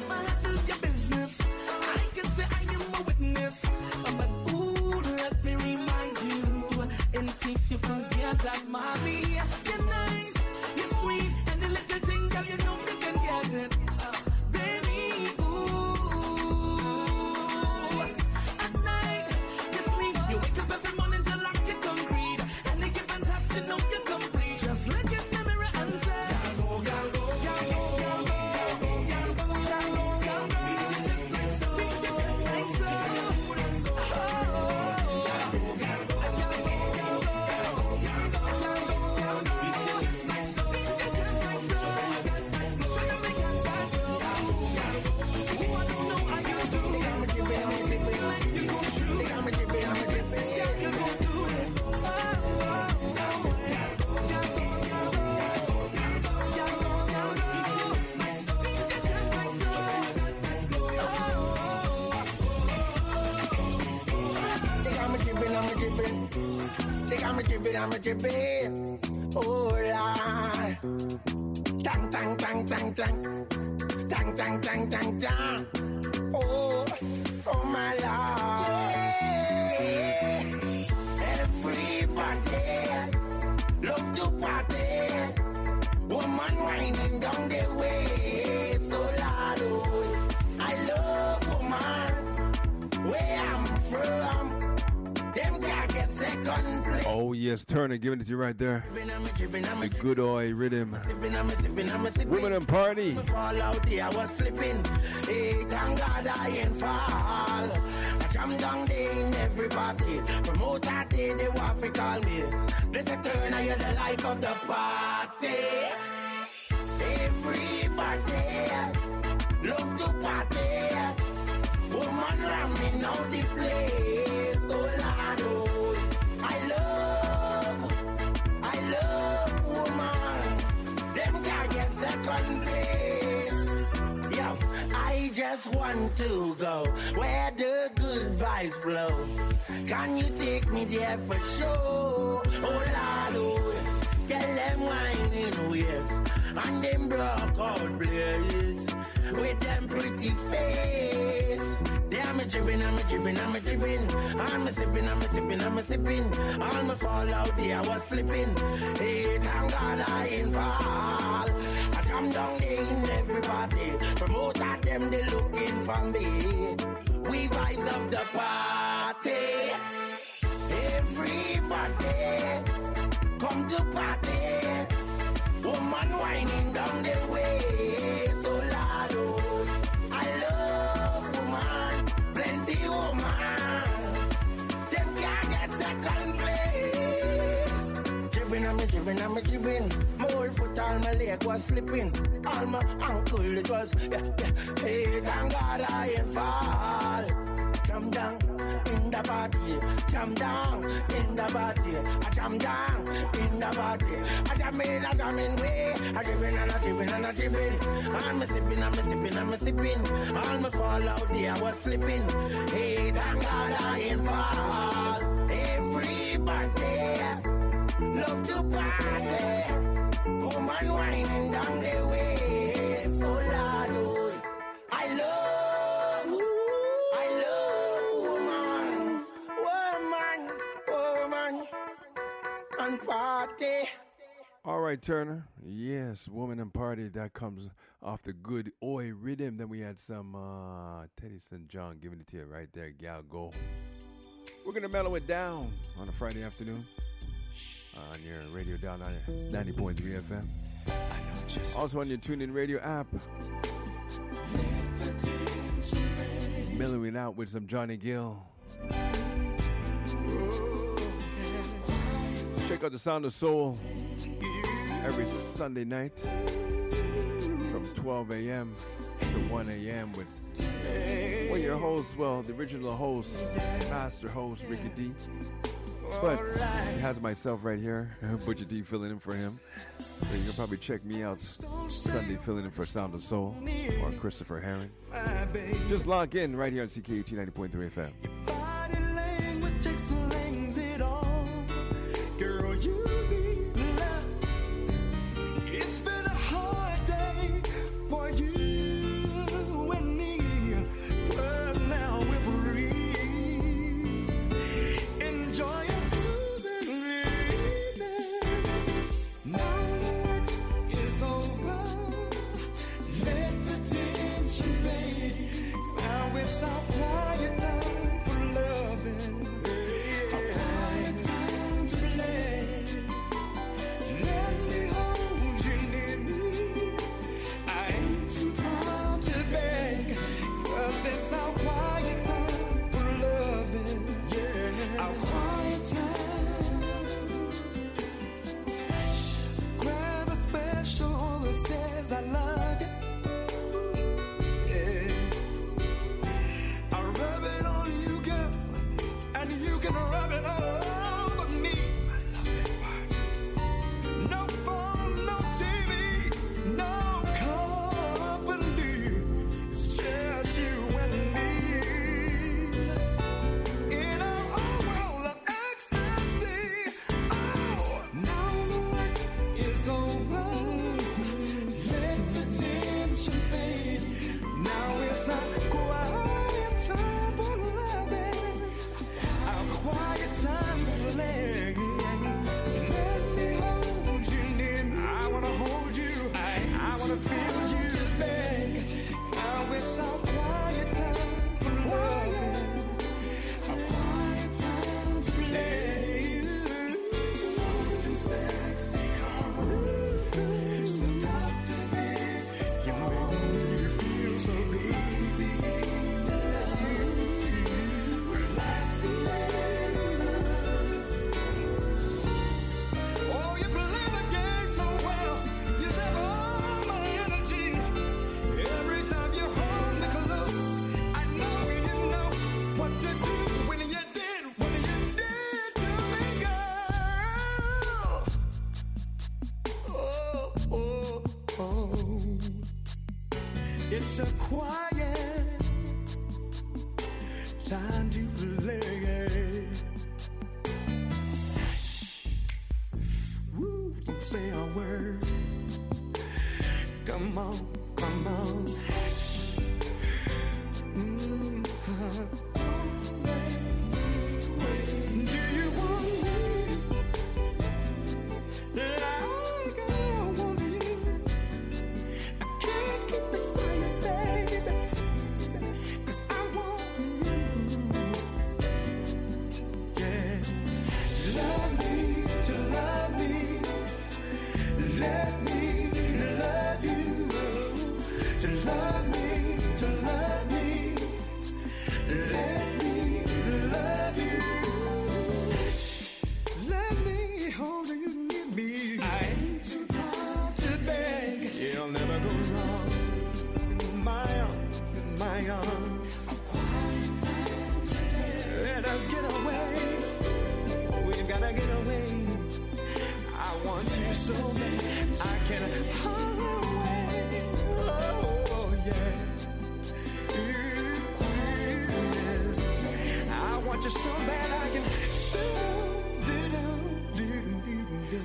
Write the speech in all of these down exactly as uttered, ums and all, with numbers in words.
I'ma handle your business. I can say I am a witness. But ooh, let me remind you, in case you forget that, mommy, you're nice, you're sweet, and the little thing, girl, you know you can get it. Uh, baby, ooh. At night, you sleep, you wake up every morning to lock your concrete, and they give and task, you know you're complete. Just look in the mirror and say, Galgo, Galgo, Galgo, Galgo, Galgo, Galgo, Galgo. Beat you just like so, beat you just like so. Let's go, oh, Galgo, Galgo, Galgo, Galgo, Galgo, Galgo. Beat you just like so, beat you just like so. Show you we got that, Galgo, Galgo. Ooh, I don't know how you do. They got me dripping, I'm dripping like you gon' shoot. They got me dripping, I'm dripping. Yeah, you gon' do it. Oh, oh, oh. Galgo, Galgo, Galgo, Galgo, Galgo, Galgo. Beat you just like so, beat you just like so. Oh, They got me dripping, I'm dripping. They got me dripping, I'm dripping. Oh Lord. Tang, tang, tang, tang, tang. Tang, tang, tang, tang, tang. Oh, oh my Lord. Everybody love to party. Woman whining down the way. So loud, oh. I love woman. Where I'm from, them can't get second place. Oh yes, Turner giving it to you right there. The good old rhythm. Women and party. Fall out there, I was slipping. Hey, thank God I ain't fall. I jam down there in everybody. Promote that day, they want to call me. Let's turn, I the life of the party. Everybody love to party. Woman ramming out the place. So loud, oh. I love, I love woman. Them can't get second place. Yo, I just want to go where the good vibes flow. Can you take me there for sure? Oh Lord, oh. Tell them whining ways and them broke out place with them pretty face. They I'm a dripping, I'm a dripping, I'm a dripping. I'm a sipping, I'm a sipping, I'm a sipping. All my fall out there, I was slipping. Hey, thank God I ain't fall. I come down there in everybody. Promote at them, they looking for me. We vibes of the party. Everybody come to party. Woman whining down the way. So loud, oh. I love woman. Plenty woman. Them can't get second place. Dripping, I'm a dripping, I'm a dripping. My whole foot on my leg was slipping. All my ankle it was, yeah, yeah. Hey, thank God I ain't fall. Jam down in the body, jam down in the body, I jam down in the body, I jam in, I jam in way, I dripping and I dripping and I dripping, I'm a sipping, I'm a sipping, I'm a sipping, all my fall out there, I was slipping, hey, thank God I ain't fall. Everybody love to party, woman whining down the way, so loud, oh. I love, I love woman, woman, woman, and party. All right, Turner. Yes, Woman and Party. That comes off the good Oi rhythm. Then we had some uh, Teddy Saint John giving it to you right there, Galgo. We're going to mellow it down on a Friday afternoon on your radio down on ninety point three F M. Also on your TuneIn Radio app. Mellowing out with some Johnny Gill. Check out the Sound of Soul every Sunday night from twelve a.m. to one a.m. with well, your host, well, the original host, master host, Ricky D. But it has myself right here, Butcher D filling in for him. So you can probably check me out Sunday filling in for Sound of Soul or Christopher Herring. Just log in right here on C K A T ninety point three F M. Body language explains it all. Girl, you need love. It's been a hard day for you and it's our quiet time for loving. Our quiet time to play. Let me hold you near me. I ain't too proud to beg, 'cause it's our quiet time for loving. Yeah, our quiet time. Grab a special one that says I love you. Yeah, I rub it on you, girl, and you can rub it all over me. I love that part. No phone, no T V, no company. It's just you and me. In our own world of ecstasy. Oh, now the work is over. Let the tension fade. Now it's our quiet time for loving. Our quiet time for laying. Let me hold you near me. I wanna hold you. I, I wanna feel you, babe. Now it's our quiet time for loving. Our quiet time to play. Something sexy come. Seductive is you make me feel so easy to love. Relaxing medicine. Oh, you play the game so well. You save all my energy. Every time you hold me close, I know you know what to do when you did what you did to me, girl. Oh, oh, oh. It's a quiet time to play. Woo, don't say a word. Come on, come on. Mm, uh, do you want me like I want you? I can't keep it quiet, baby, 'cause I want you. Yeah, love me to love me. Let me love you. To love me, to love me. Let me love you. Let me hold you near me. I ain't too proud to beg. You'll never go wrong. In my arms, in my arms. A quiet time to play. Let us get away. We've gotta get away. I want you so bad. I can't hold away. Oh, yeah. I want you so bad I can do, do, do,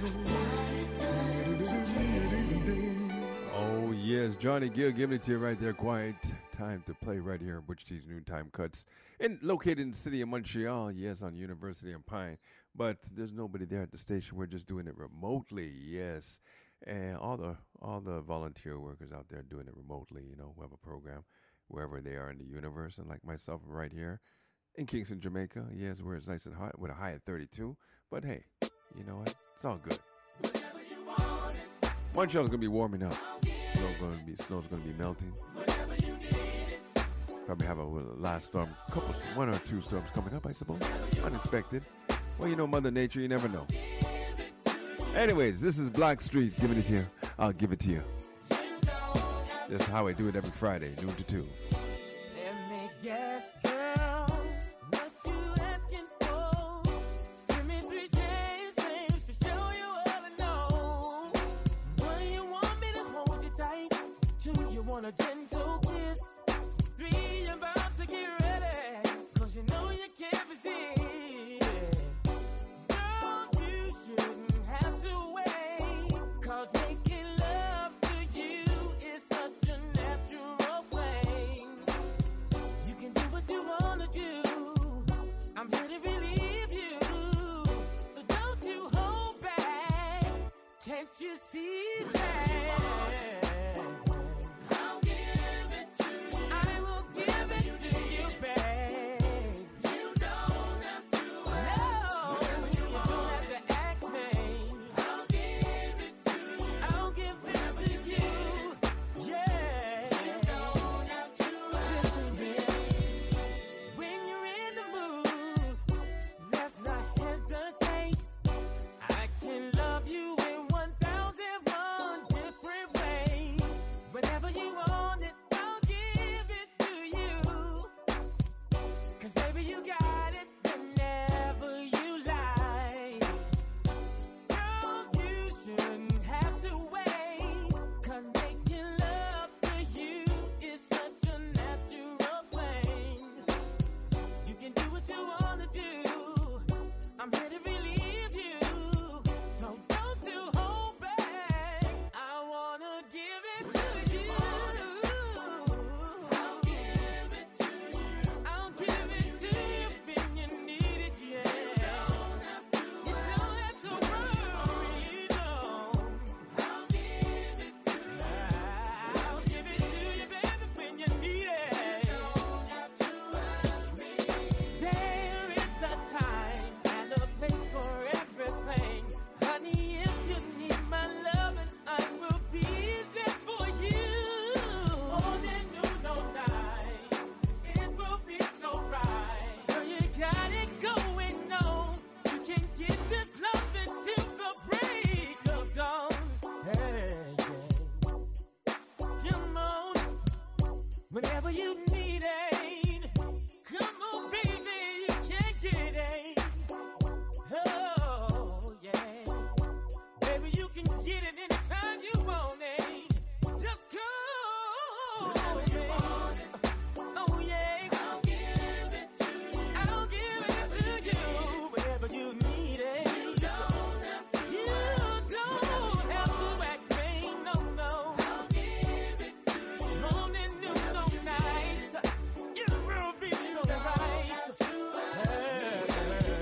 do, do. Oh, yes. Johnny Gill giving it to you right there. Quiet time to play right here in Butch T's Noontime Cuts. And located in the city of Montreal, yes, on University and Pine. But there's nobody there at the station. We're just doing it remotely, yes. And all the all the volunteer workers out there doing it remotely, you know, we have a program wherever they are in the universe. And like myself, I'm right here in Kingston, Jamaica. Yes, where it's nice and hot with a high at thirty-two. But hey, you know what? It's all good. Montreal's gonna be warming up. Snow gonna be snow's gonna be melting. Probably have a last storm, couple, one or two storms coming up, I suppose. Unexpected. Well, you know, Mother Nature, you never know. Anyways, this is Blackstreet giving it to you. I'll give it to you. That's how I do it every Friday, noon to two. Let me guess, girl, what you asking for? Give me three chances to show you all I know. When you want me to hold you tight, two, you want a gentle kiss. Three, you're about to get ready, 'cause you know you can't resist. Girl, you shouldn't have to wait, 'cause making love to you is such a natural thing. You can do what you you need it. Come on, baby, you can get it. Oh, yeah. Baby, you can get it anytime you want it. Just come. Whenever you want it. Oh, yeah. I'll give it to you. I'll give it to you. Whenever you need it. You don't have to. You don't have to ask me. No, no. I'll give it to you. Morning, noon, or night. You will be so right.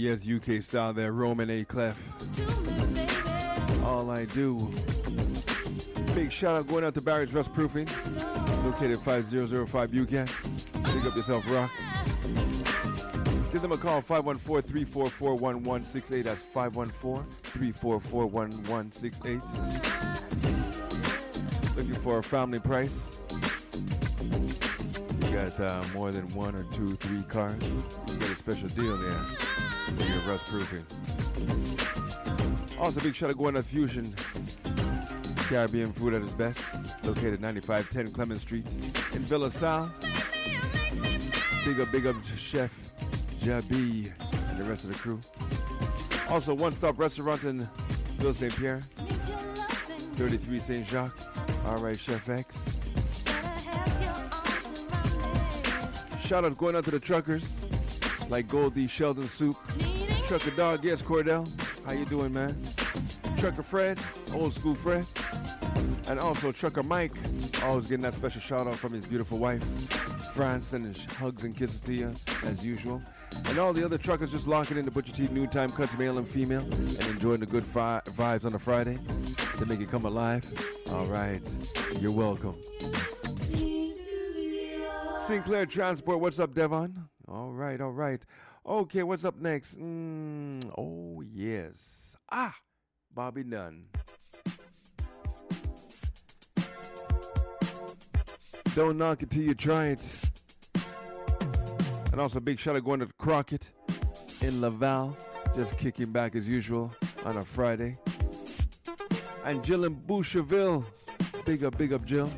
yes, U K style there, Roman A. Clef. All I do. Big shout out going out to Barry's Rust Proofing, located five thousand five U C A T. Pick up yourself, rock. Give them a call, five one four, three four four, one one six eight. That's five one four, three four four, one one six eight. Looking for a family price. You got uh, more than one or two, three cars. You get a special deal there for your rust proofing. Also, big shout out going to Fusion Caribbean food at its best, located ninety-five ten Clement Street in Villa Sal. Big up, big up Chef Jabi and the rest of the crew. Also, one-stop restaurant in Ville Saint Pierre, thirty-three Saint Jacques. All right, Chef X. Shout out going out to the truckers, like Goldie, Sheldon Soup, Trucker Dog, yes, Cordell. How you doing, man? Trucker Fred, old school Fred. And also Trucker Mike, always getting that special shout out from his beautiful wife, France, and his hugs and kisses to you, as usual. And all the other truckers just locking in the Butcher T noontime cuts, male and female, and enjoying the good fi- vibes on a Friday to make it come alive. All right, you're welcome. Sinclair Transport, what's up, Devon? All right, all right. Okay, what's up next? Mm, oh, yes. Ah, Bobby Nunn. Don't knock it till you try it. And also, big shout out going to Crockett in Laval. Just kicking back as usual on a Friday. And Jill in Boucherville. Big up, big up, Jill.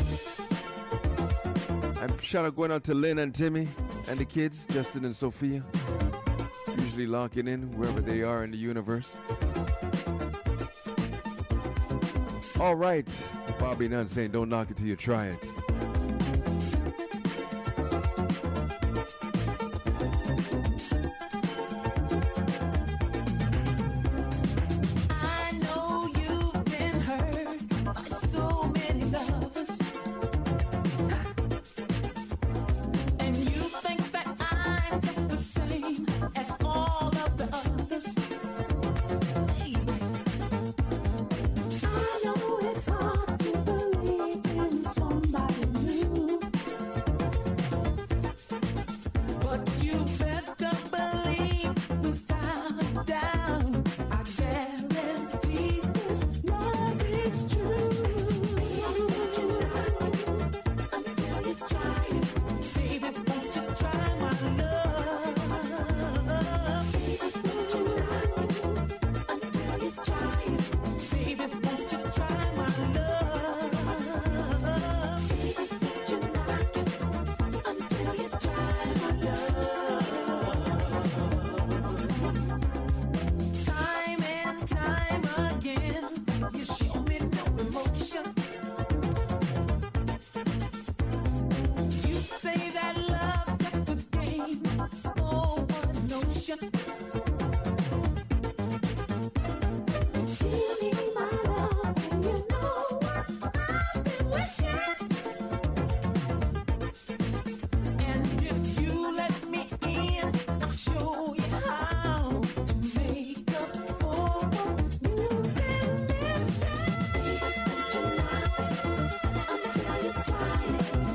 And shout out going out to Lynn and Timmy and the kids, Justin and Sophia. Usually locking in wherever they are in the universe. All right. Bobby Nunn saying don't knock it till you try it.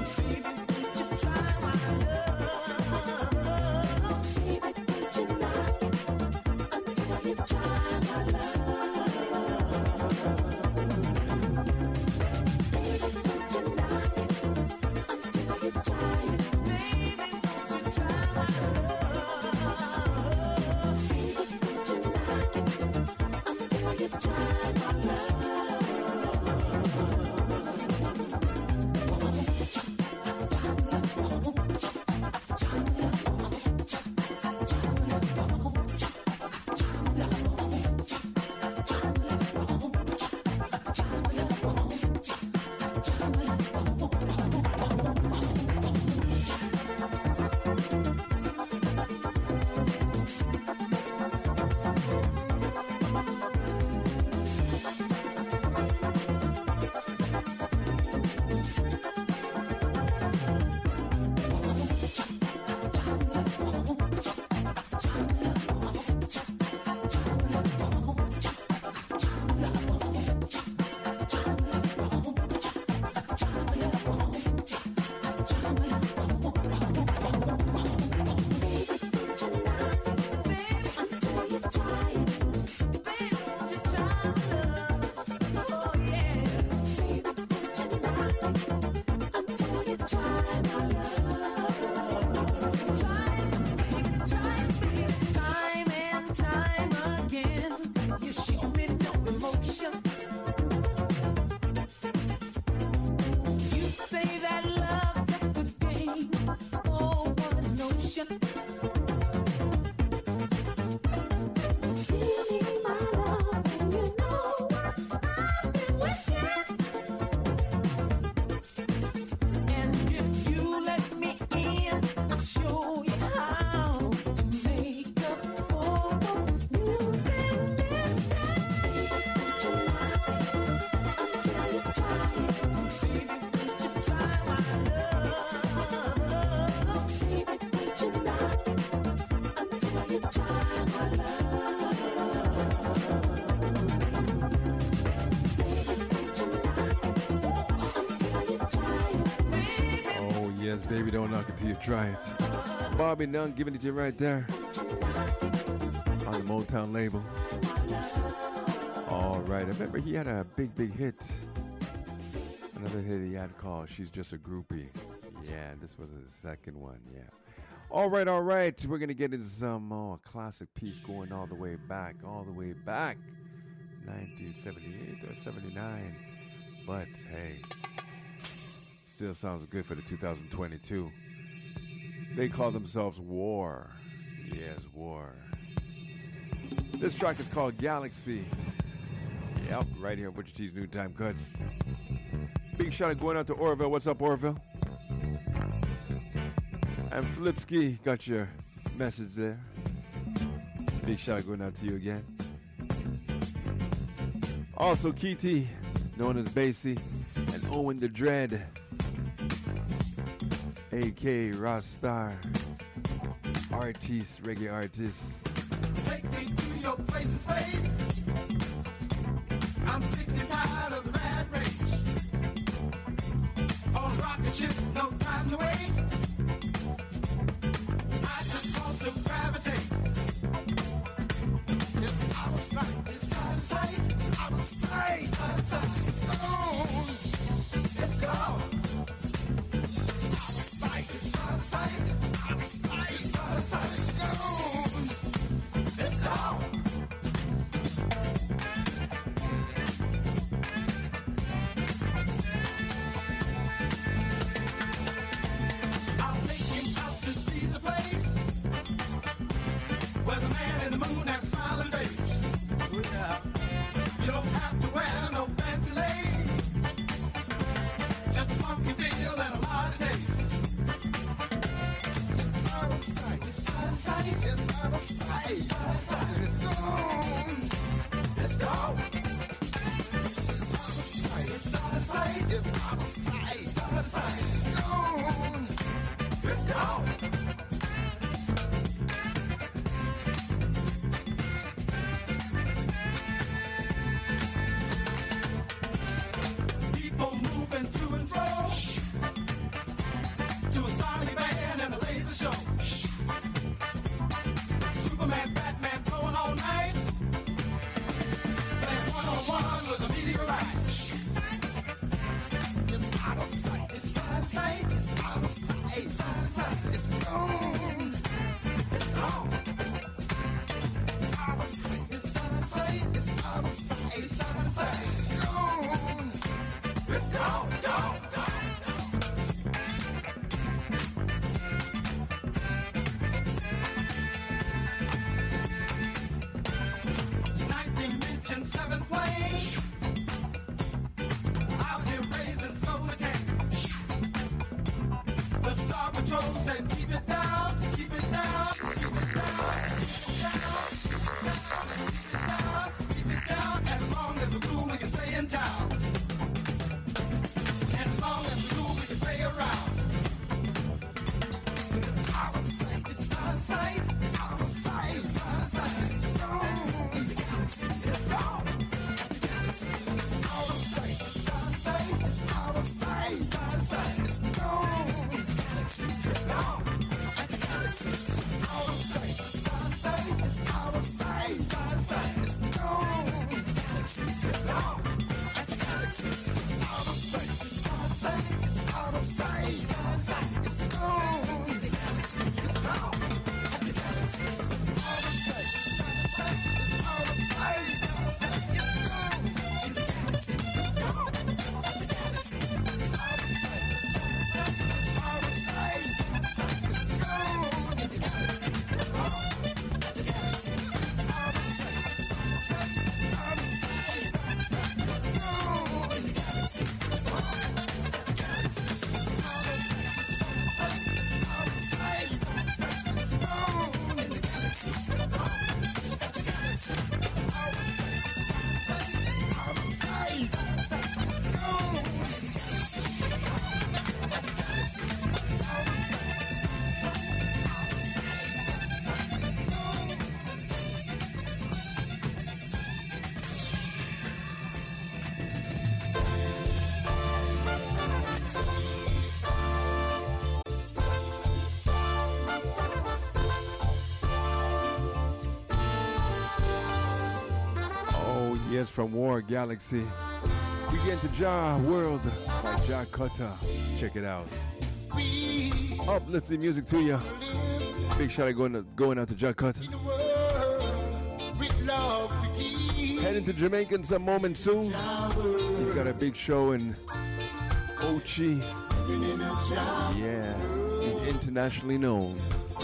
Tonight Baby, don't knock it till you try it. Bobby Nunn giving it to you right there on the Motown label. All right, I remember he had a big, big hit. Another hit he had called She's Just a Groupie. Yeah, this was the second one, yeah. All right, all right, we're going to get into some oh, classic piece going all the way back, all the way back, nineteen seventy-eight or seventy-nine. But, hey, still sounds good for the two thousand twenty-two. They call themselves War. Yes, War. This track is called Galaxy. Yep, right here at Butcher T's New Time Cuts. Big shout out going out to Orville. What's up, Orville? And Flipsky, got your message there. Big shout out going out to you again. Also, Keity, known as Basie, and Owen the Dread, A K Ross Star, artist, reggae artist. Take me to your place in space. I'm sick and tired of the rat race. On a rocket ship, no time to wait. I just want to gravitate. It's out of sight. It's out of sight. It's out of sight. It's out of sight. Oh, it's gone. It's out of sight. It's out of sight. It's out of sight. It's gone. It's gone. I'll take you out to see the place where the man in the moon has a smiling face. Yeah. You don't have to wear no fancy lace. Just a funky feel and a lot of taste. It's out of sight. It's out of sight. It's out of sight. It's out of sight. It's gone. It's gone. It's out of sight. It's out of sight. It's out of sight. It's out of sight. It's gone. It's gone. People moving to and fro to a sonic band and a laser show. Superman, Batman, going all night. Playing one-on-one with a meteorite. It's out of sight. It's out of sight. It's out of sight. It's out of sight. It's gone. It's gone. Out of sight. It's out of sight. It's out of sight. It's out of sight. It's gone. It's gone. Gone. Gone. Ninth dimension, seventh plane. Out here raising solar cane. The Star Patrol said, keep it down, keep it down, keep it down, keep it down, keep it down, keep it down. And as long as the rule, we can stay in town. And as long as the rule, we can stay around. Out of sight, it's out of sight, out of sight, it's out of sight. It's gone. The galaxy is gone. The galaxy out of sight, it's out of sight, it's out of sight, it's out of sight. It's gone. The galaxy is gone. yes, from War Galaxy. We get into Ja World by Ja Cutter. Check it out. Uplifting music to you. Big shout out going, to, going out to Ja Cutter. Heading to Jamaica in some moment soon. He's got a big show in Ochi. Yeah, he's internationally known.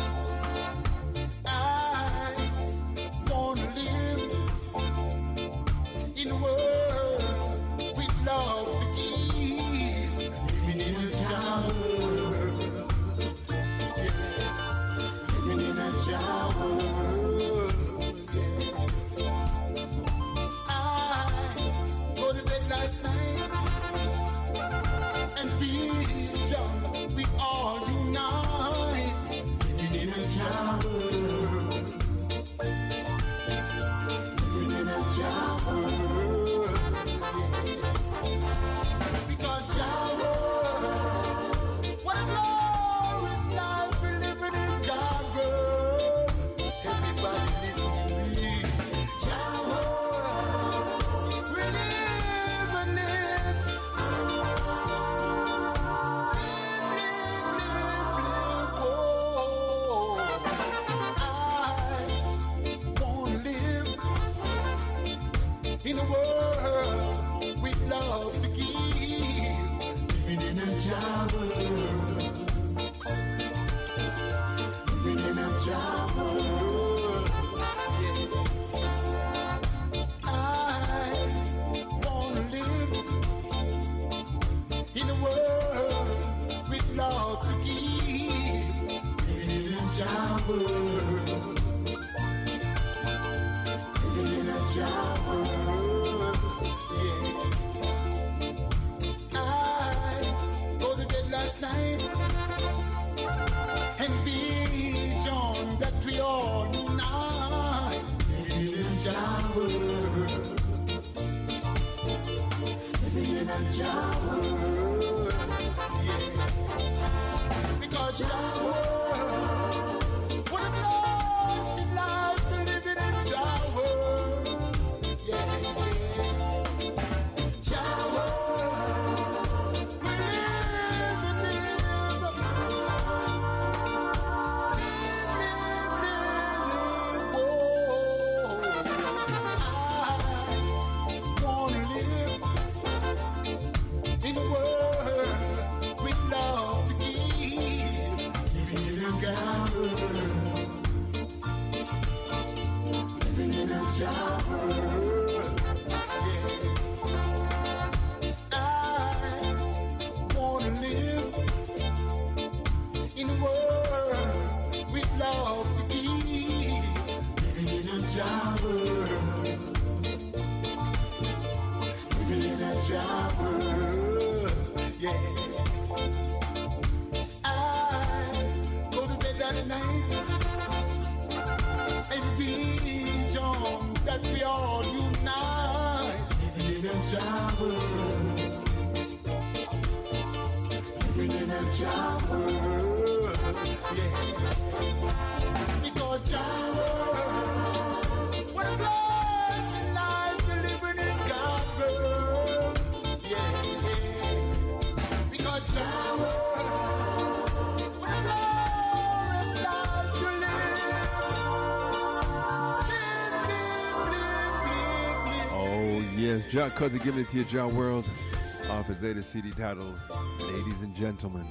Yes, Ja Cutter giving it to you, Ja World, off his latest C D titled Ladies and Gentlemen.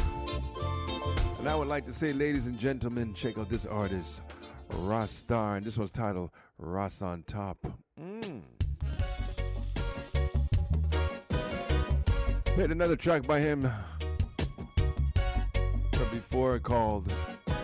And I would like to say, ladies and gentlemen, check out this artist, Ross Star, and this one's titled Ross on Top. Mm. Played another track by him from before called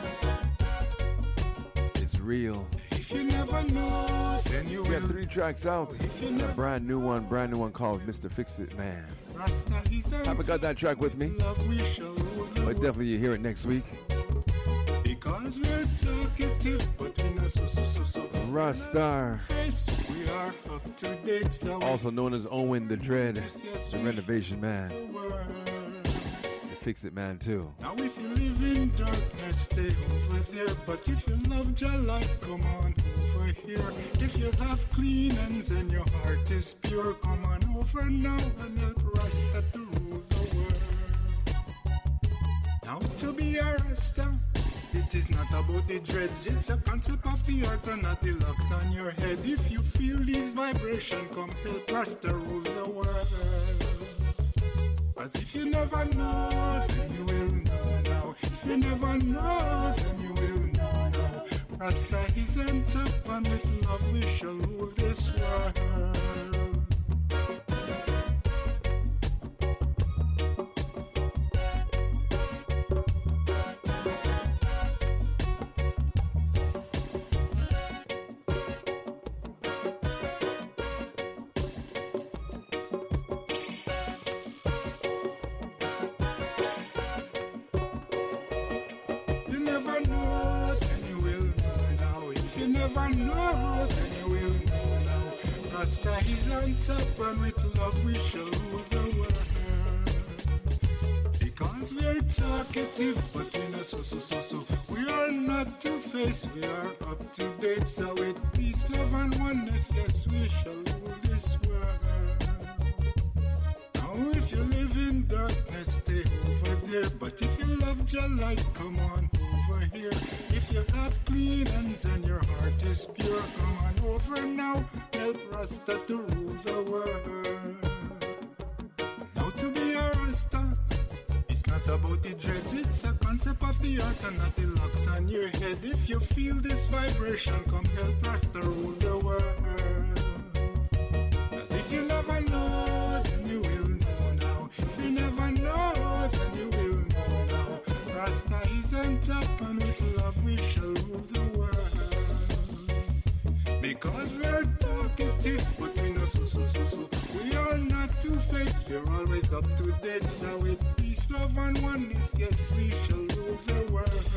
It's Real. If you never know, then you We will. got three tracks out, and a brand new one, brand new one called Mister Fix It Man. Rasta is a Haven't got that track with me, love we shall rule the but world. definitely you hear it next week. Because we're talkative, but we know so so so so. Ross Star, Face, we are up to date. So also known as Owen the Dread, yes, yes, the we Renovation Man, shall world. the Fix It Man too. Now if you live in darkness, stay over there. But if you love your light, come on over over here. If you have clean hands and your heart is pure, come on over now and help Rasta to rule the world. Now to be a Rasta, it is not about the dreads, it's a concept of the art and not the locks on your head. If you feel this vibration, come help Rasta rule the world. Cause if you never know, then you will know now. If you never know, then you will know now. Rasta is on top and with love we shall rule this world. Never know, then you will know now. Rasta is on top and with love we shall rule the world. Because we are talkative but we not so so so so. We are not two-faced, we are up to date. So with peace, love and oneness, yes we shall rule this world. Now if you live in darkness, stay over there. But if you love your light, come on over here. If you have clean hands and your heart is pure, come on over now, help Rasta to rule the world. Now to be a Rasta, it's not about the dreads, it's a concept of the art and not the locks on your head. If you feel this vibration, come help Rasta rule the world. Cause if you never know, then you will know now. If you never know, then you will know now. Rasta is on top and with love we shall rule the world. Because we're talkative but we know so so so so. We are not two-faced, we're always up to date. So with peace, love and oneness, yes we shall rule the world.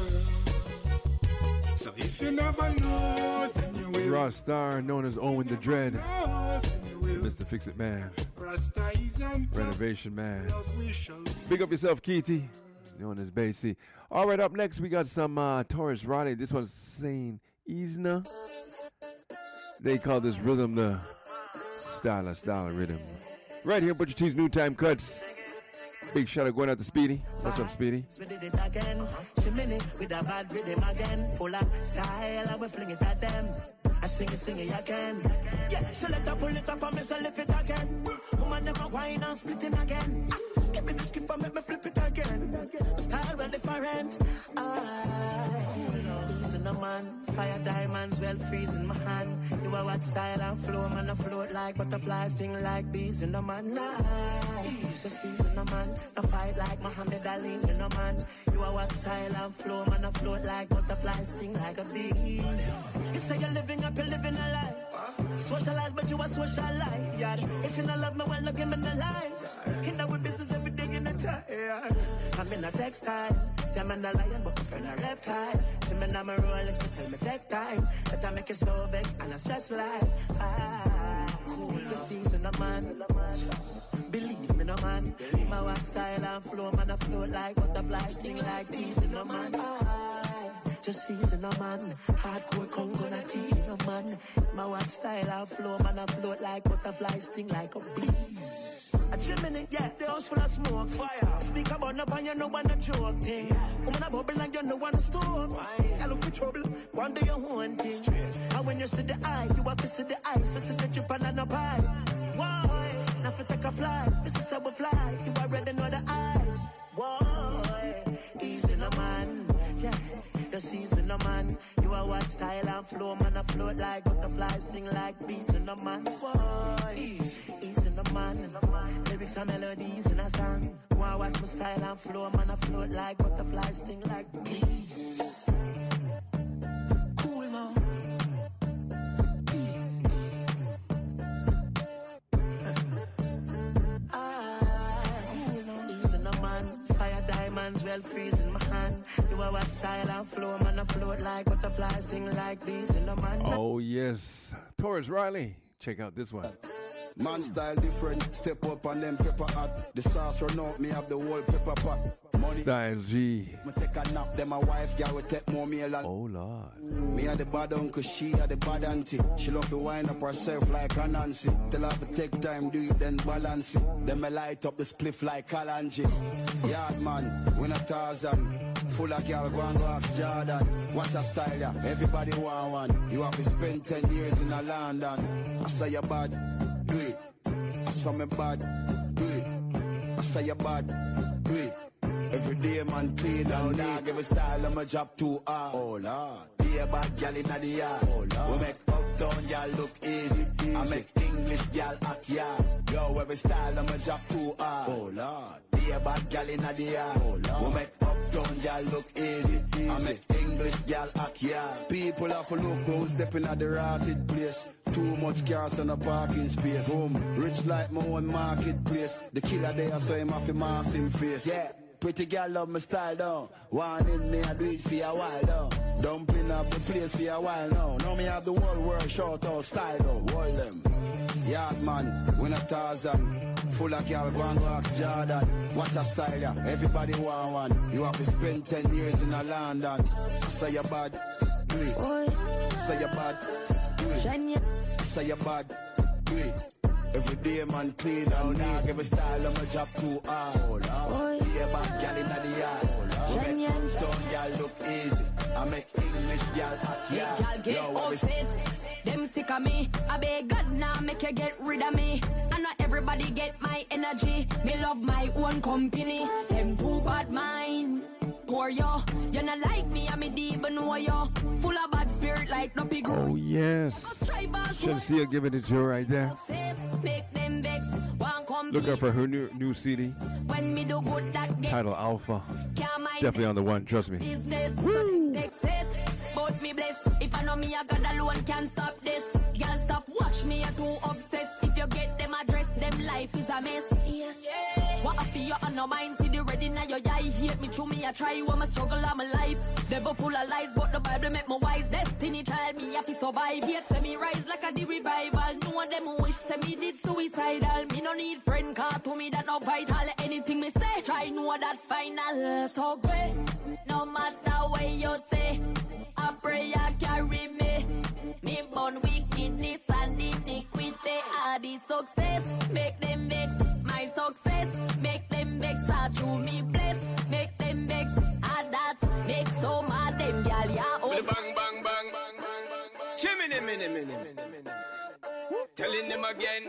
So if you never know, then you will. Raw star known as Owen the Dread, know, then you will. Mister Fix It Man, Rasta is on top, Renovation Man. love we shall. Big up yourself, Keity, known as Basie. All right, up next we got some uh, Taurus Riley. This one's Saint Isna. They call this rhythm the style of style of rhythm. Right here, Butcher T's New Time Cuts. Big shout out going out to Speedy. What's up, Speedy? We did it again. Shimmy with a bad rhythm again. Full of style and we fling it at them. I sing it, sing it again. Yeah, so let her pull it up and me say lift it again. Woman never whine and split it again. Give me the skip and make me flip it again. Style well different. I ease in the man. Fire diamonds well freeze in my hand. You are what style and flow, man. I float like butterflies, sting like bees in the man. Nice. The season the man. I fight like Muhammad Ali in the man. You are what style and flow, man. I float like butterflies, sting like a bee. You say you're living up, you're living a lie. Socialize, but you are socialite. Yeah. If you don't love me, well, look him in the lights. You know we business every day in the time. Yeah. I'm in a textile. I'm in a lion, but my friend a reptile. See me now, my Rolex, so tell me take time. That I make you so vexed and I stress life. Ah, cool. The season, a man. Believe me, no man. My wax style and flow, man, I float like butterflies, sting like these in the man. Ah, just season a man, hardcore Congo Nati in a man. My wax style and flow, man, I float like butterflies, sting like a bee. A chimney, yeah, the house full of smoke, fire. Speak about no pan, you know one a joke thing. Woman a bubble and you know one a stove. I look for trouble, one day you want thing. And when you see the eye, you have to see the eyes. So see the chip and no pie. Why? Now if you take a fly, this is how we fly. You already know the eyes. Why? Easy no man, yeah. The season no man. You are what style and flow, man. I float like butterflies, sting like bees in the man. Why? Easy, easy no man. Lyrics and melodies in a song. Who I watch my style and flow, man. I float like butterflies, sting like bees. Cool now. Easy. Easy no man. Fire diamonds well freeze in my hand. You are what style and flow, man. I float like butterflies, sting like bees in the man. Oh, yes. Taurus Riley. Check out this one. Man style different, step up on them pepper hot. The sauce run out, me have the whole pepper pot. Money Style G. me take a nap, then my wife girl will take more meal and Oh Lord. me a the bad uncle, she a the bad auntie. She love to wind up herself like a Nancy. Tell her to take time, do it, then balance it. Then me light up the spliff like Kalanji. Yard man, we not Tarzan. Full of girl, go and go ask Jordan. Watch a style, yeah. Everybody want one. You have to spend ten years in a London. I say you bad, do it. I saw me bad, do it. I say you bad, do it. Every day man clean and dog. Every style of my job too hard. Oh Lord. Be a bad gal in the yard. Oh Lord. We make uptown gal look easy. easy. I make English gal act yard. Yo, every style of my job too hard. Oh Lord. Be a bad gal in the yard. Oh Lord. We make uptown gal look easy. easy. I make English gal act yard. People have to look who's stepping at the rotted place. Too much cars on a parking space. Home, rich like my own marketplace. The killer there, so him have to mask him face. Yeah. Pretty girl love my style down. One in me, I do it for a while down. Dumpling up the place for a while now. Now me have the whole world short out style down. Hold them. Yard man, we not Tarzan. Full of girl, go and go ask Jordan. Watch a style, yeah. Everybody want one. You have to spend ten years in a London. Say you bad, do it. Say you bad, do it. Say you bad, do it. Every day man clean and dog. Every style of my job too hard. Oh Lord. Be a bad gal in the yard. Oh Lord. Make uptown gal look easy. I make English gal act yard. Gal get upset. Them sick of me. I beg God now make you get rid of me. I know everybody get my energy. Me love my own company. Them too bad mind. Poor yo. You not like me, I me deep and know yo. Full of bad spirit like no pig. Oh yes. Shamsia giving it to her right there. Make them vex. Look out for her new new C D. When me do good that get Title Alpha. Definitely on the one, trust me. business. Take it, but me bless. If I know me, I got alone can't stop this. Girl, stop watch me, I'm too obsessed. If you get them address, them life is a mess. Yes. Yeah. What I feel you on no mind, see the ready now your eye. Hate me through me, I try what my struggle of my life. Devil full of lies, but the Bible make me wise. Destiny child, me have to survive. Yet say me rise like a the revival. No them who wish say me did suicidal. Me no need friend, car to me that no vital. Anything me say, try know that final. So great, no matter what you say. I pray I carry me. Me born wickedness and iniquity are the success. Make them vex, my success. Make them vex, I true me bless. Make them vex, I that. Make so mad them gal ya up. Bang bang bang bang bang bang. Chimney minute minute. Telling them again.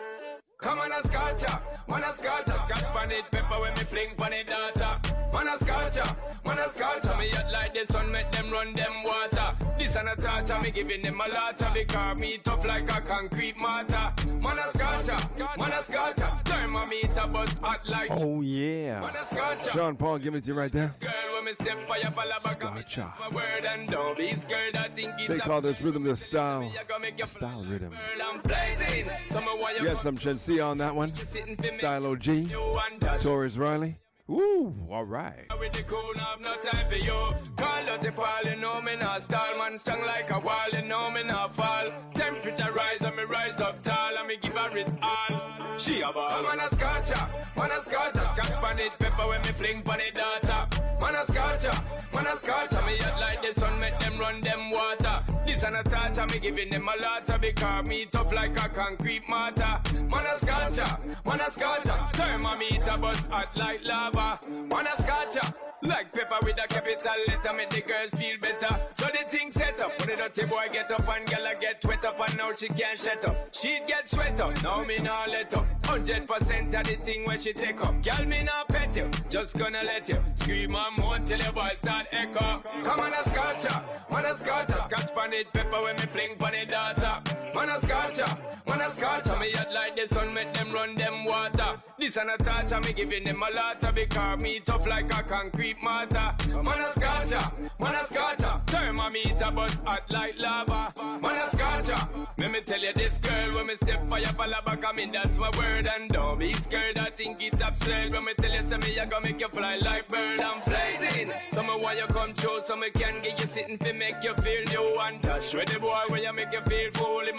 Come on a scotcha, man a scotcha. Scotch pan it, pepper when me fling pan it data. Man a scotcha, man a scotcha. Me hot like the sun, make them run them water. This and a torture, me giving them a lot. Because me tough like a concrete mortar. Man a scotcha, man a scotcha. Thermometer bust hot like. Oh yeah. Man a scotcha. Sean Paul giving it to you right there. Girl, when me step for your Scotcha. my word and don't be scared. I think it's They call this rhythm the style. Me, I gonna make you Style rhythm. I'm blazing. Some of why you Yes, some Shensia on that one. Style O G. Torres Riley. Ooh, all right. With the cool, have no time for you. Call out the pal, you know me not stall. Man strong like a wall, you know me not fall. Temperature rise and me rise up tall. And me give her it all. She a ball. Man a scotcha, man a scotcha. Scotch pan it, pepper when me fling pan it data. Man a scotcha, man a scotcha. Me hot like the sun, make them run them water. This and a torture, me giving them a lot. Because me tough like a concrete mortar. Man a scotcha, man a scotcha. Thermometer bust hot like lava. Man a scotcha, like pepper with a capital letter. Make the girls feel better. So the thing set up. When the dirty boy get up and gala get wet up. And now she can't shut up. She get sweat up, now me nah let up. Hundred percent of the thing when she take up. Girl me nah pet you, just gonna let you scream and moan till your voice start echo. Come on a scotcha, man a scotcha. Scotch pan it, pepper when me fling pan it data. Man a scotcha, man a scotcha. Me hot like the sun, make them run them water. This and a torture, me giving them a lot. Because me tough like a concrete mortar. Man a scotcha, man a scotcha. Thermometer bust hot like lava. Man a scotcha. Let me tell you this girl, when me step for your palabak, I mean that's my word. And don't be scared, I think it's absurd. When me tell you say me, I gonna make you fly like bird. I'm blazing. Some of why you come through, some me can get you sitting to make you feel new. And dash with the boy when you make you feel full. In my power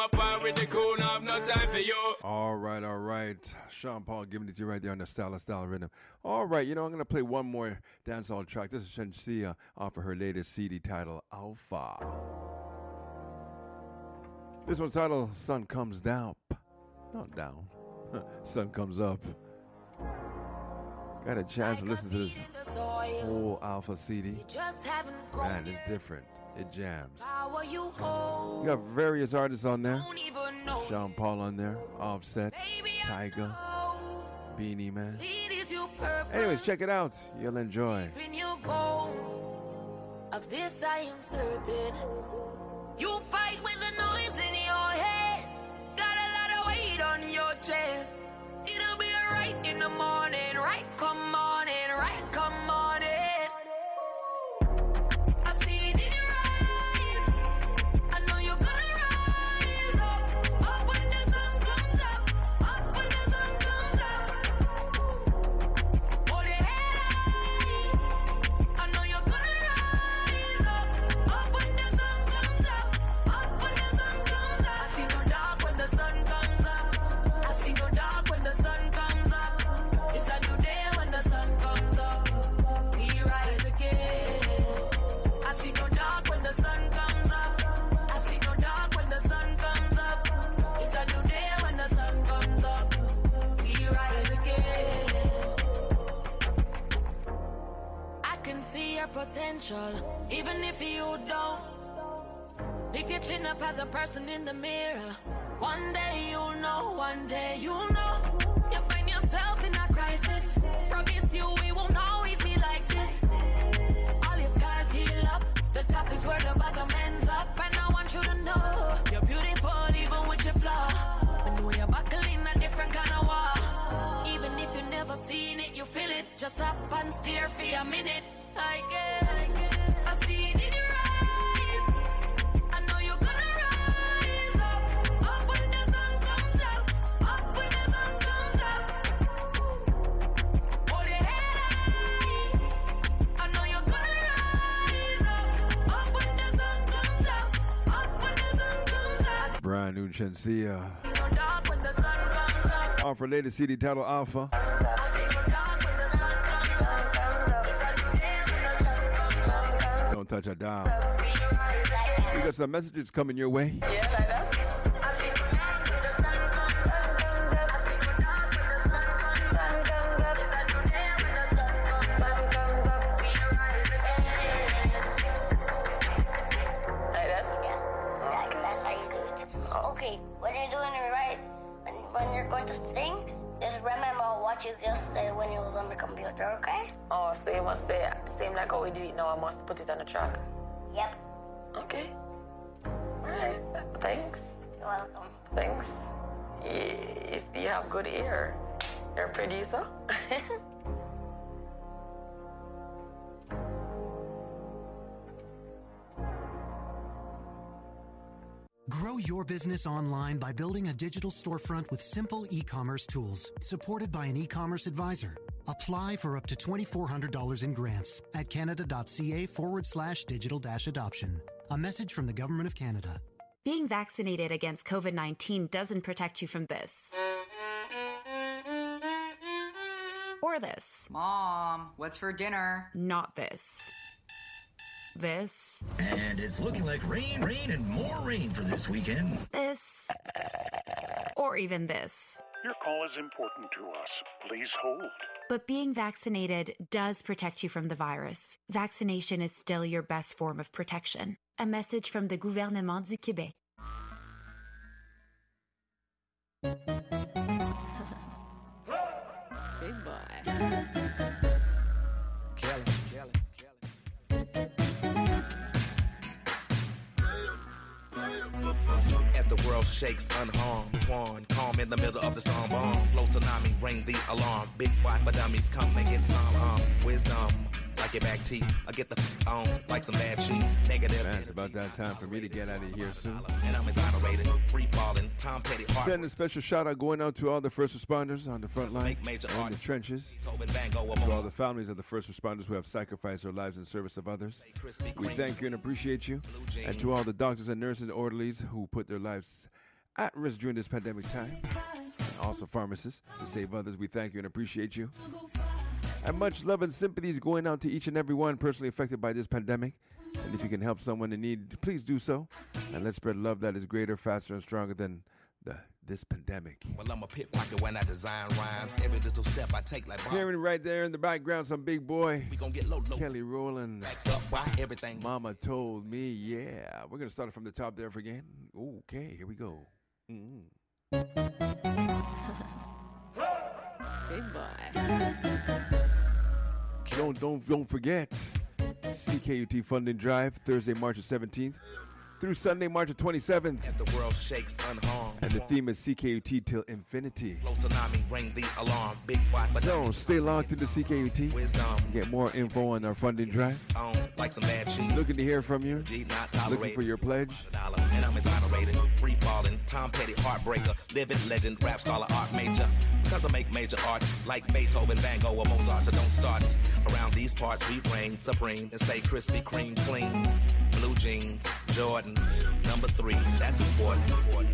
with the cool, now have no time for you. All right, all right. Sean Paul giving it to you right there on the Style of Style rhythm. All right, you know, I'm going to play one more dancehall track. This is Shensia off of her latest C D titled Alpha. This one's titled Sun Comes Down. Not down. Sun Comes Up. Got a chance to listen to this whole Alpha C D. Man, it's different. It jams. You got various artists on there. Sean Paul on there. Offset. Tyga. Beanie Man. Anyways, check it out. You'll enjoy. Of this I am certain. You fight with the noise in your head. Got a lot of weight on your chest. It'll be alright in the morning. Right, come on in. Right, come on in. I see it in your eyes. I know you're gonna rise up. Up when the sun comes up. Up when the sun comes up. Hold your head high. I know you're gonna rise up. Up when the sun comes up. Up when the sun comes up. I see no dark when the sun comes up. I see no dark when the sun comes up. It's a new day when the sun comes up. We rise again. I see no dark when the sun comes up. I see no dark when the sun comes up. It's a new day when the sun comes up. We rise again. I can see your potential, even if you don't. If you chin up at the person in the mirror, one day you'll know, one day you'll know. You find yourself in a crisis. Promise you we won't always be like this. All your scars heal up. The top is where the bottom ends up. And I want you to know you're beautiful even with your flaw. But know you're buckling a different kind of war. Even if you never seen it, you feel it. Just stop and stare for a minute. I get, I see it in your eyes. I know you're gonna rise up. Up when the sun comes up. Up when the sun comes up. Hold your head high. I know you're gonna rise up. Up when the sun comes up. Up when the sun comes up. Brand new Shensia. See no dark when the sun comes up. Off her latest C D titled Alpha. I see no dark when the sun comes up. It's a new day when the sun comes up. Don't touch her down. We got some messages coming your way. I see no dark when the sun comes up. I see no dark when the sun comes up. It's a new day when the sun comes up. We rise again. Like that? Yeah. Like, that's how you do it. Okay, when you're doing it right, when, when you're going to sing, just remember what you just said when you was on the computer, okay? Oh, so you must say, same like how we do it now, I must put it on the track. Yep. Okay. Alright, thanks. You're welcome. Thanks. Yes, you have good ear. You're a producer. Grow your business online by building a digital storefront with simple e-commerce tools, supported by an e-commerce advisor. Apply for up to twenty-four hundred dollars in grants at canada.ca forward slash digital dash adoption. A message from the Government of Canada. Being vaccinated against COVID nineteen doesn't protect you from this. Or this. Mom, what's for dinner? Not this. This. And it's looking like rain, rain, and more rain for this weekend. This. Or even this. Your call is important to us. Please hold. But being vaccinated does protect you from the virus. Vaccination is still your best form of protection. A message from the Gouvernement du Québec. Big boy. Kelly, Kelly, As the world shakes unharmed, one calm in the middle of the storm bomb. Flow tsunami, ring the alarm. Big white for dummies, come and get some um wisdom. Like your back teeth, I get the f- on like some bad cheese. Negative. Man, it's about that time for me to get out of here soon. And I'm exonerated, free falling, Tom Petty heart. Send a special shout out going out to all the first responders on the front line, in the trenches, to all the families of the first responders who have sacrificed their lives in service of others. We thank you and appreciate you. And to all the doctors and nurses and orderlies who put their lives at risk during this pandemic time. And also pharmacists to save others. We thank you and appreciate you. And much love and sympathies going out to each and every one personally affected by this pandemic. And if you can help someone in need, please do so. And let's spread love that is greater, faster, and stronger than the this pandemic. Well, I'm a pit pocket when I design rhymes. Every little step I take like Bob. Hearing right there in the background some big boy. We gon' get low, low. Kelly Rowland. Backed up by everything. Mama told me, yeah. We're going to start it from the top there again. Okay, here we go. Mm-hmm. Big boy. Don't, don't, don't forget, C K U T Funding Drive, Thursday, March the seventeenth. Through Sunday, March the twenty-seventh. As the world shakes unharmed. And the theme is C K U T till infinity. Flow tsunami, ring the alarm. Big Wi-Fi. So stay locked into C K U T. Wisdom. Get more info on our funding drive. On, like some bad cheese. Looking to hear from you. G, not Looking for your pledge. And I'm exonerated. Free falling. Tom Petty, heartbreaker. Living legend. Rap scholar, art major. Because I make major art like Beethoven, Van Gogh, or Mozart. So don't start. Around these parts we reign supreme and stay crispy, cream, clean. Blue jeans, Jordans, number three, that's important. important.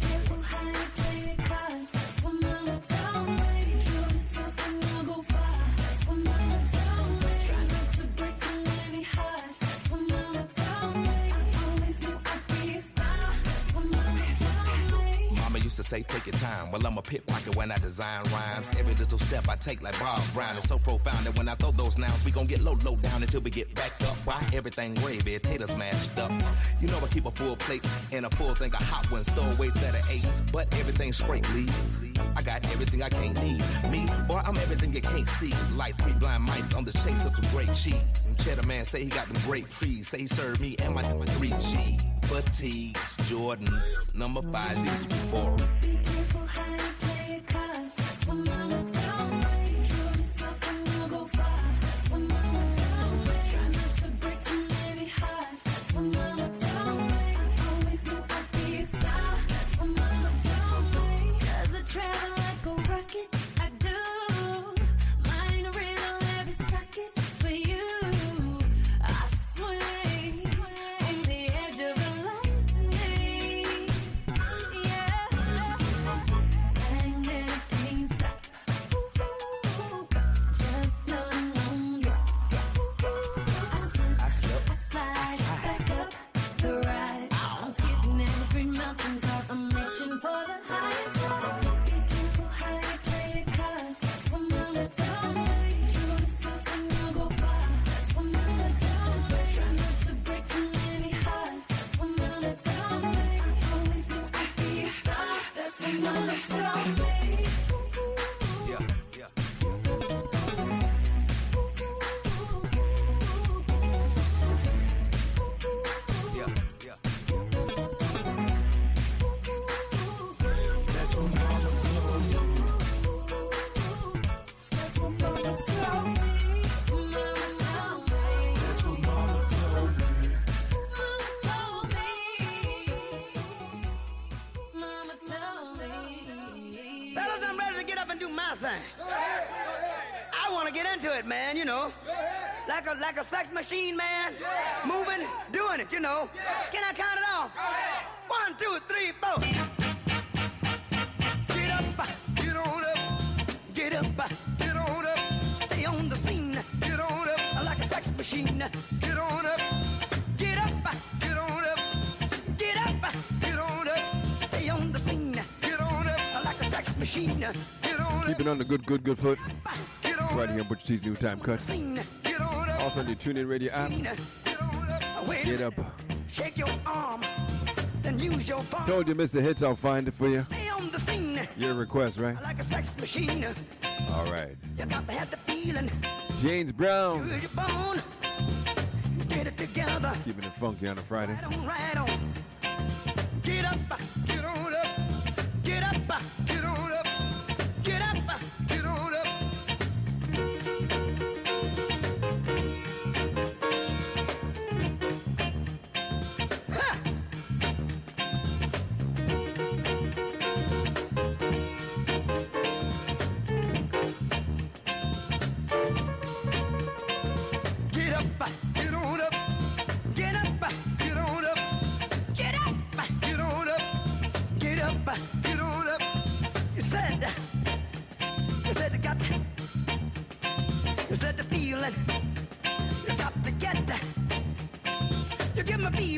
Used to say take your time. Well, I'm a pit pocket when I design rhymes. Every little step I take like Bob Brown is so profound that when I throw those nouns, we gon' get low, low down until we get backed up by everything gravy, taters mashed up. You know I keep a full plate and a full thing of hot ones, throwaways that are eights, but everything's straight lead. I got everything I can't need. Me, boy, I'm everything you can't see. Like three blind mice on the chase of some great cheese. And Cheddar Man say he got them great trees. Say he served me and my three G. Fatigues, Jordans, number five, these will borrow. Be careful how you play your cards. That's what mama tell me. True yourself and you'll go far. That's what mama tell me. Try not to break too many hearts. That's what mama tell me. I always knew I'd be a star. That's what mama tell me. 'Cause I travel like a rocket. I do. Mine are real every socket for you. I swing on the edge of a lightning. Yeah. Magnetic can't stop. Ooh, just one long drop. I slip, I slide, back up the ride. I'm skipping every mountain top. I'm reaching for the highest height. Be careful how you play your cards. That's what mama tell me. True to self and you'll go far. That's what mama tell me. Try not to break too many hearts. That's what mama tell me. I always knew I'd be a star. That's what mama tell me. Yeah, yeah. Yeah, yeah. That's what mama tell me. That's what mama tell me. Mama tell me. That's what mama tell me. Mama tell me. Mama tell me. Fellas, I'm ready to get up and do my thing. I want to get into it, man, you know. Like a like a sex machine, man. Moving, doing it, you know. Can I count it off? One, two, three, four. Get up, get on up. Get up, get on up. Stay on the scene. Get on up. Like a sex machine. Get on up. Get up, get on up. Get up, get on up. Stay on the scene. Get on up. Like a sex machine. Get on up. Keeping on the good, good, good foot. Right here on Butcher T's New Time Cuts. Also on the TuneIn Radio app. Get up. Shake your arm. Then use your phone. Told you, Mister Hits, I'll find it for you. Stay on the scene. Your request, right? Like a sex machine. All right. You got to have the feeling. James Brown. Use your bone. Get it together. Keeping it funky on a Friday. Right on, right on. Get up. Get on up. Get up. Get on up. Get up. Get on up. Get up, get on up, get up, get on up, get up, get on up, get up,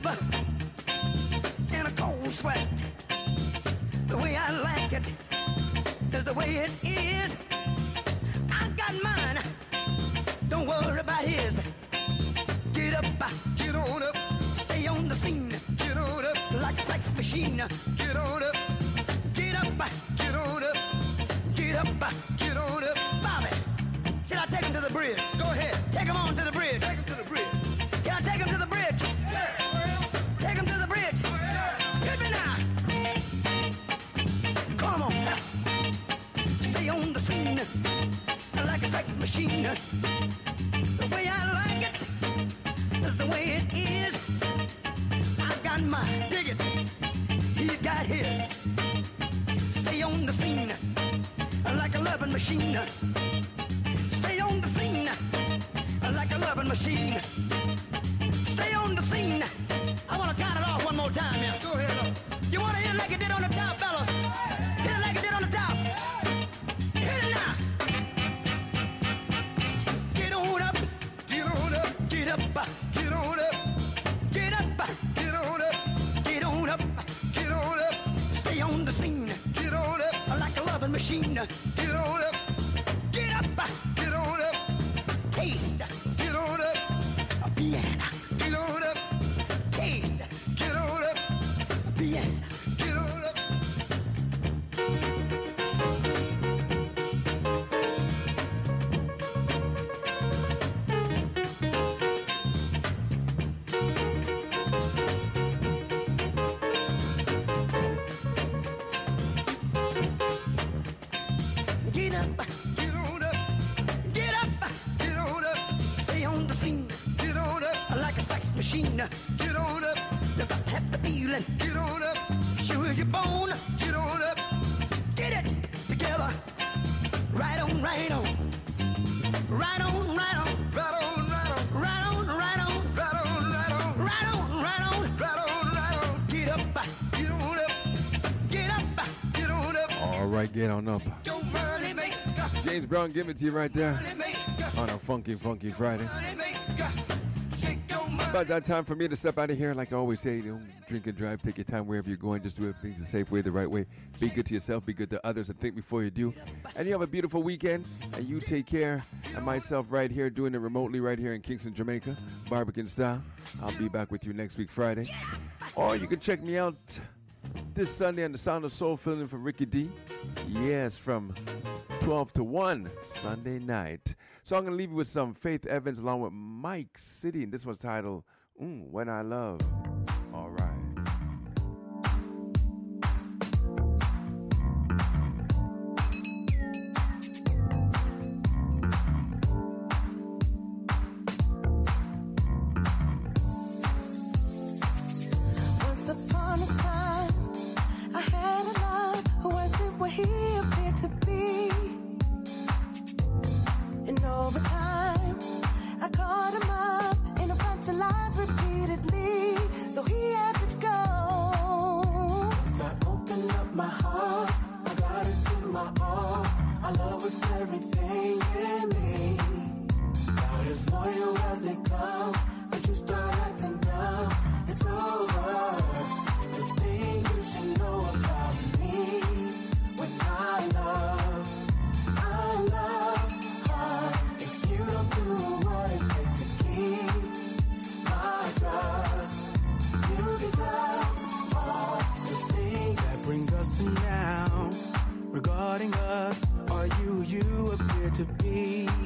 up in a cold sweat. The way I like it is the way it is. I got mine, don't worry about his. Get up, get on up, stay on the scene. Get on up like a sex machine. Get on up, get up, get on up, get up, get on up. Bobby, should I take him to the bridge? Go ahead, take him on to the bridge. Take him to the bridge. Can I take him to the bridge? Yeah. Take him to the bridge. Yeah. Hit me now. Come on, stay on the scene like a sex machine. The way I like it is the way it is. I got mine, dig it. He's got his. Stay on the scene like a loving machine. Stay on the scene like a loving machine. Stay on the scene. I want to count it off one more time here. Go ahead. You want to hit it like it did on the top, fellas? Hit it like it did on the top. Hit it now. Get on up. Get on up. Get up. Get on up. Get up. Get on up. Get on up. Get on up. Stay on the scene. Get on up. Like a loving machine. Get on up. Get up. Get on up. Taste. Get on up. A piano. Get on up. Taste. Get on up. A piano. Get on up. Get up, get on up, get up, get on up, stay on the scene, get on up, like a sex machine, get on up, you got to have the feeling, get on up, sure as you're born, get on up, get it together, right on, right on, right on, right on, right on, right on, right on, right on, right on, right on, right on, right on, right on, right on, get up, get on up, get up, get on up. All right, get on up. James Brown, give it to you right there on a funky, funky Friday. About that time for me to step out of here. Like I always say, don't drink and drive. Take your time wherever you're going. Just do everything the safe way, the right way. Be good to yourself. Be good to others, and think before you do. And you have a beautiful weekend. And you take care. And myself right here doing it remotely right here in Kingston, Jamaica, Barbican style. I'll be back with you next week Friday. Or you can check me out this Sunday on the Sound of Soul, filling for Ricky D. Yes, from twelve to one Sunday night. So I'm going to leave you with some Faith Evans along with Mike City. And this one's titled, mm, When I Love. All right. Once upon a time, I had a love who wasn't what he appeared to be. And over time, I caught him up in a bunch of lies repeatedly. So he had to go. As I open up my heart, I gotta give my all. I love with everything in me. About as loyal as they come, but you start acting dumb. It's over. The thing you should know about me. When I love, I love hard. If you don't do what it takes to keep my trust, you give up all the things that brings us to now. Regarding us, are you you appear to be?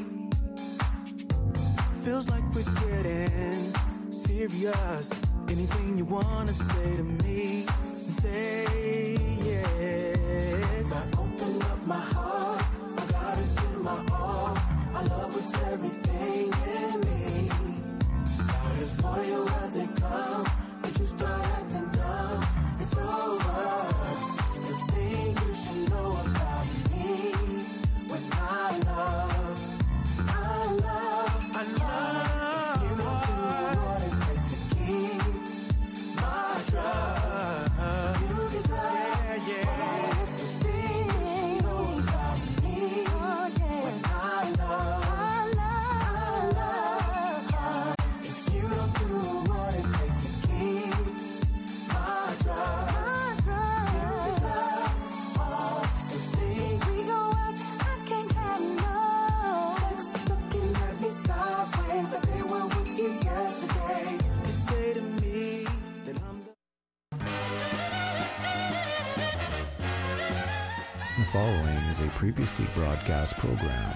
Feels like we're getting serious. Anything you wanna say to me, say yes. I open up my heart, I gotta give my all. I love with everything in me. About as loyal as they come, but you start acting dumb. It's over. The thing you should know about me. When I love, I love, I love. If you don't do what it takes to keep my trust, you give up. Yeah, yeah. The thing you should know about me. When I love, I love, I love. If you don't do what it takes to keep following is a previously broadcast program.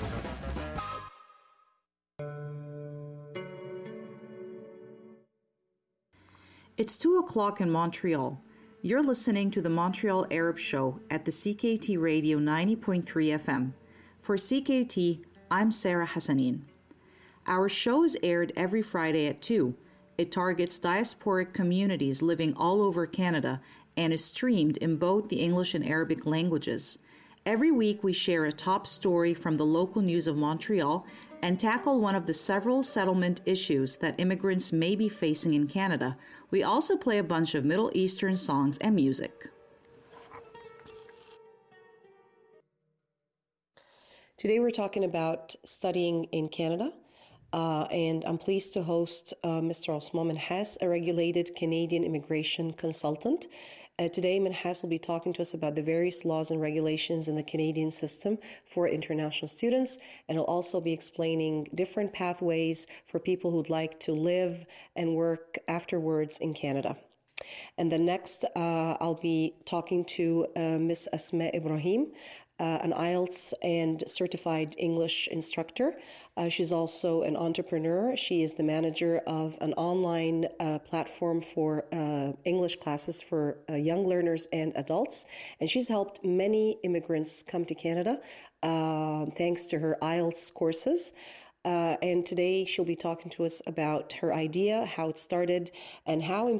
It's two o'clock in Montreal. You're listening to the Montreal Arab Show at the C K T Radio ninety point three F M. For C K T, I'm Sarah Hassanin. Our show is aired every Friday at two. It targets diasporic communities living all over Canada and is streamed in both the English and Arabic languages. Every week we share a top story from the local news of Montreal and tackle one of the several settlement issues that immigrants may be facing in Canada. We also play a bunch of Middle Eastern songs and music. Today we're talking about studying in Canada, uh, and I'm pleased to host uh, Mister Osman Minhas, a regulated Canadian immigration consultant. Uh, today, Minhas will be talking to us about the various laws and regulations in the Canadian system for international students, and he'll also be explaining different pathways for people who'd like to live and work afterwards in Canada. And then next, uh, I'll be talking to uh, Miss Asma Ibrahim, uh, an I E L T S and certified English instructor. Uh, she's also an entrepreneur. She is the manager of an online uh, platform for uh, English classes for uh, young learners and adults. And she's helped many immigrants come to Canada uh, thanks to her I E L T S courses. Uh, and today she'll be talking to us about her idea, how it started, and how